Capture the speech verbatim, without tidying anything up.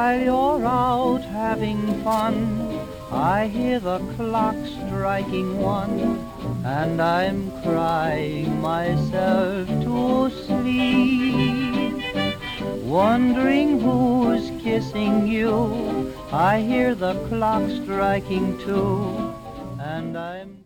While you're out having fun, I hear the clock striking one, and I'm crying myself to sleep. Wondering who's kissing you, I hear the clock striking two, and I'm